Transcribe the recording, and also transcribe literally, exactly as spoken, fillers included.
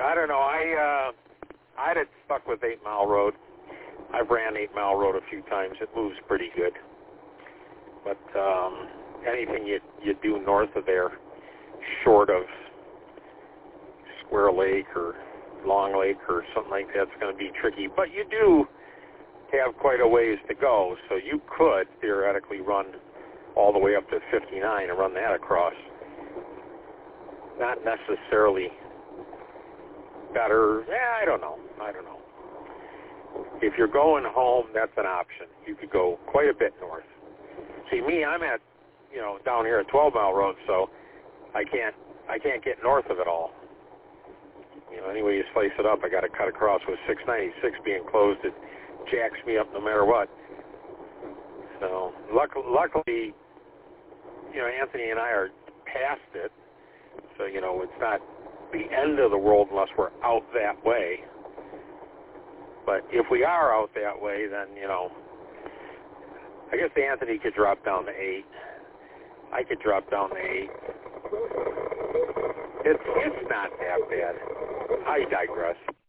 I don't know. I uh, I'd have stuck with Eight Mile Road. I've ran Eight Mile Road a few times. It moves pretty good. But um, anything you you do north of there, short of Square Lake or Long Lake or something like that's going to be tricky. But you do have quite a ways to go, so you could theoretically run all the way up to fifty-nine and run that across. Not necessarily better. Yeah, I don't know. I don't know. If you're going home, that's an option. You could go quite a bit north. See, me, I'm at, you know, down here at twelve Mile Road, so I can't, I can't get north of it all. You know, any way you slice it up, I got to cut across. With six ninety-six being closed, it jacks me up no matter what. So, luck, luckily, you know, Anthony and I are past it. So, you know, it's not the end of the world unless we're out that way. But if we are out that way, then, you know, I guess Anthony could drop down to eight. I could drop down to eight. It's, it's not that bad. I digress.